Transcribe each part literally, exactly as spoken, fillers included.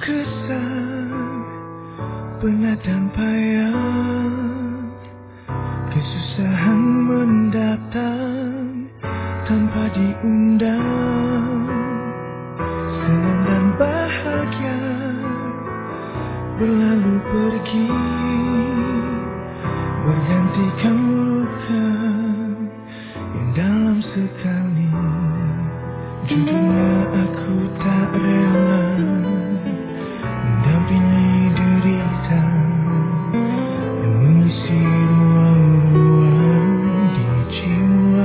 kesan pernah dan payah, kesusahan mendatang tanpa diundang, senang dan bahagia berlalu pergi, bergantikan luka yang dalam sekali. Jujurnya aku tak rela mendampingi derita yang mengisi ruang-ruang di jiwa.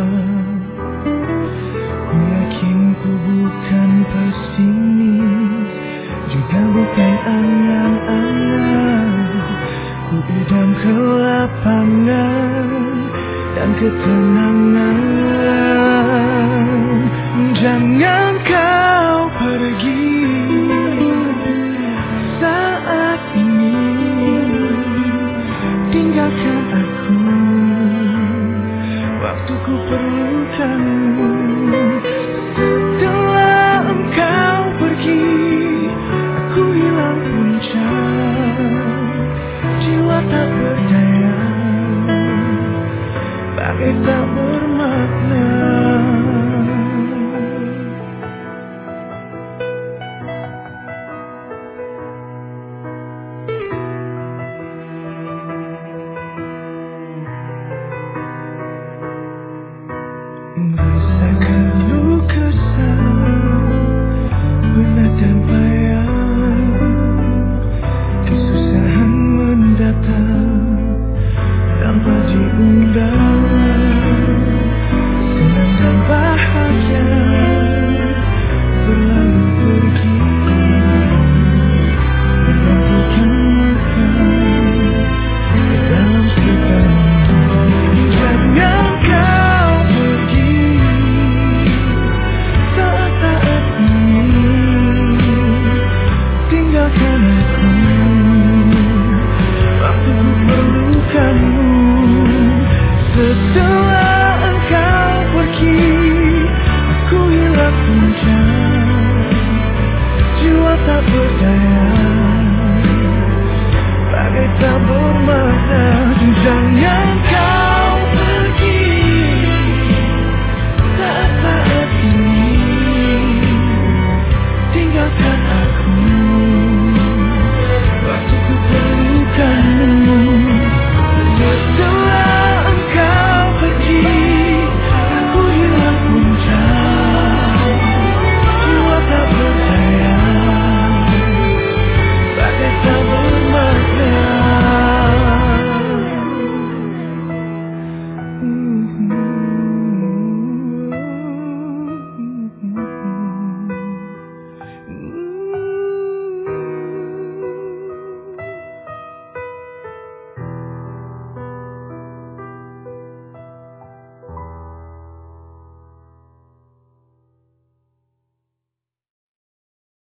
Ku yakin ku bukan pesimis, juga bukan angan-angan. Ku idam kelapangan dan ketenangan